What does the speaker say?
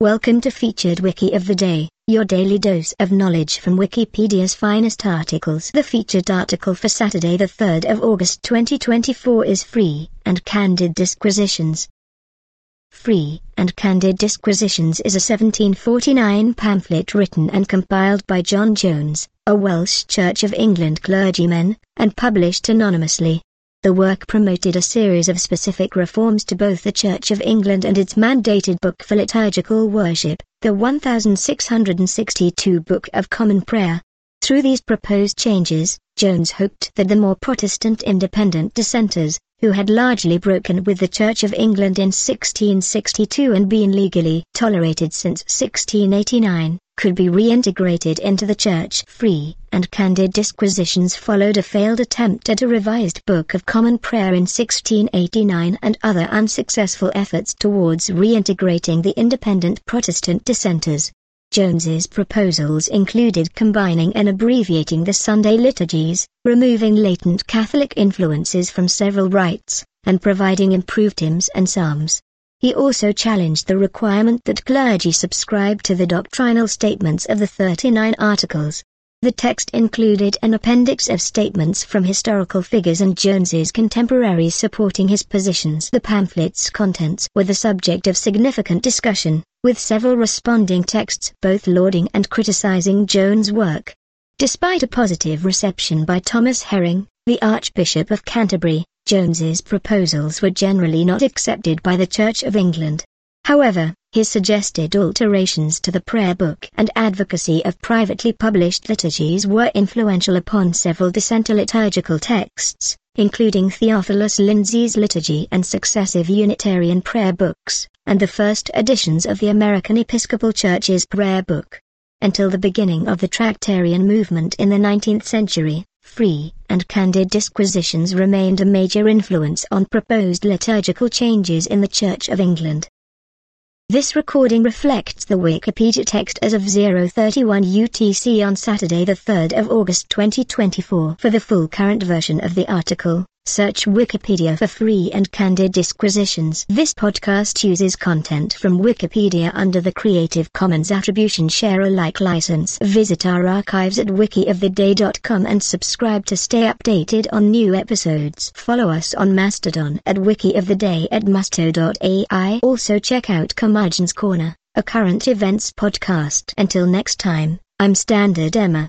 Welcome to Featured Wiki of the Day, your daily dose of knowledge from Wikipedia's finest articles. The featured article for Saturday the 3rd of August 2024 is Free and Candid Disquisitions. Free and Candid Disquisitions is a 1749 pamphlet written and compiled by John Jones, a Welsh Church of England clergyman, and published anonymously. The work promoted a series of specific reforms to both the Church of England and its mandated book for liturgical worship, the 1662 Book of Common Prayer. Through these proposed changes, Jones hoped that the more Protestant independent dissenters, who had largely broken with the Church of England in 1662 and been legally tolerated since 1689, could be reintegrated into the Church. Free and Candid Disquisitions followed a failed attempt at a revised Book of Common Prayer in 1689 and other unsuccessful efforts towards reintegrating the independent Protestant dissenters. Jones's proposals included combining and abbreviating the Sunday liturgies, removing latent Catholic influences from several rites, and providing improved hymns and psalms. He also challenged the requirement that clergy subscribe to the doctrinal statements of the 39 Articles. The text included an appendix of statements from historical figures and Jones's contemporaries supporting his positions. The pamphlet's contents were the subject of significant discussion, with several responding texts both lauding and criticizing Jones' work. Despite a positive reception by Thomas Herring, the Archbishop of Canterbury, Jones's proposals were generally not accepted by the Church of England. However, his suggested alterations to the prayer book and advocacy of privately published liturgies were influential upon several dissenter liturgical texts, including Theophilus Lindsay's liturgy and successive Unitarian prayer books, and the first editions of the American Episcopal Church's prayer book. Until the beginning of the Tractarian movement in the 19th century, Free and Candid Disquisitions remained a major influence on proposed liturgical changes in the Church of England. This recording reflects the Wikipedia text as of 0:31 UTC on Saturday the 3rd of August 2024. For the full current version of the article, search Wikipedia for Free and Candid Disquisitions. This podcast uses content from Wikipedia under the Creative Commons Attribution Share Alike license. Visit our archives at wikioftheday.com and subscribe to stay updated on new episodes. Follow us on Mastodon at wikioftheday at musto.ai. Also check out Curmudgeon's Corner, a current events podcast. Until next time, I'm Standard Emma.